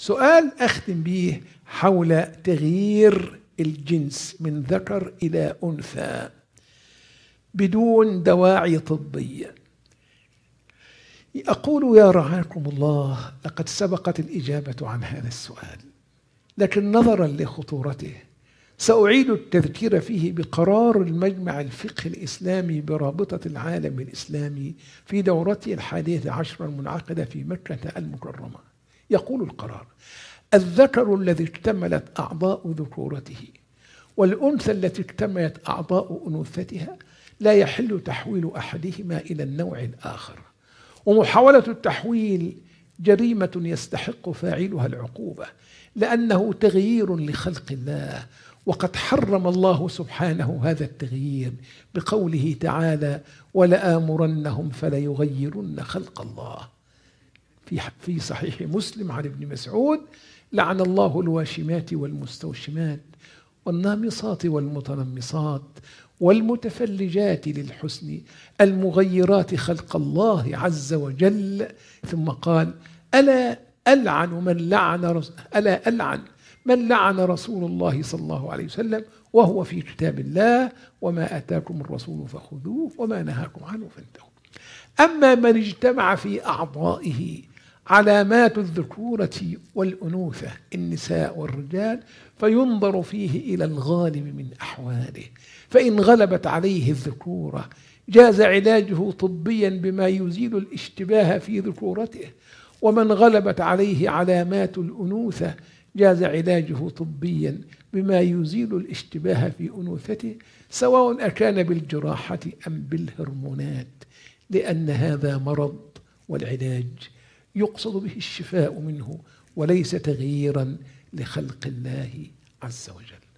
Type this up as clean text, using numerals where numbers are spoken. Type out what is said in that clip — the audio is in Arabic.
سؤال أختم به حول تغيير الجنس من ذكر إلى أنثى بدون دواعي طبية. أقول يا رعاكم الله لقد سبقت الإجابة عن هذا السؤال، لكن نظرا لخطورته سأعيد التذكير فيه بقرار المجمع الفقهي الإسلامي برابطة العالم الإسلامي في دورته 11 المنعقدة في مكة المكرمة. يقول القرار: الذكر الذي اكتملت أعضاء ذكورته والأنثى التي اكتملت أعضاء أنوثتها لا يحل تحويل أحدهما إلى النوع الآخر، ومحاولة التحويل جريمة يستحق فاعلها العقوبة، لأنه تغيير لخلق الله، وقد حرم الله سبحانه هذا التغيير بقوله تعالى: ولآمرنهم فليغيرن خلق الله. في صحيح مسلم عن ابن مسعود: لعن الله الواشمات والمستوشمات والنامصات والمتنمصات والمتفلجات للحسن المغيرات خلق الله عز وجل. ثم قال: ألا ألعن من لعن رسول الله صلى الله عليه وسلم وهو في كتاب الله: وما أتاكم الرسول فخذوه وما نهاكم عنه فانتهوا. أما من اجتمع في أعضائه علامات الذكورة والأنوثة النساء والرجال فينظر فيه إلى الغالب من أحواله، فإن غلبت عليه الذكورة جاز علاجه طبيا بما يزيل الاشتباه في ذكورته، ومن غلبت عليه علامات الأنوثة جاز علاجه طبيا بما يزيل الاشتباه في أنوثته، سواء أكان بالجراحة أم بالهرمونات، لأن هذا مرض والعلاج يقصد به الشفاء منه وليس تغييرا لخلق الله عز وجل.